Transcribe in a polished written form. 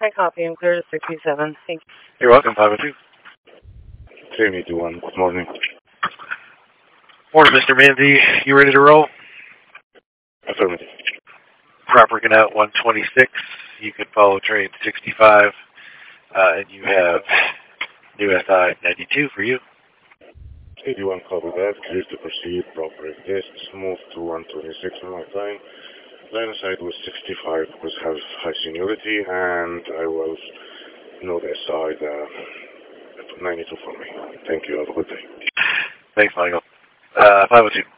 I copy and clear to 67. Thank you. You're welcome, 502. 381, good morning. Morning, Mr. Manzi. You ready to roll? Affirmative. Proper Canal 126. You can follow train 65. And you have new SI 92 for you. 81, copy that. Clear to proceed. Proper test. Move to 126 on my time. Line of sight was 65 because I have high seniority, and I will note SI 92 for me. Thank you. Have a good day. Thanks, Michael. 502.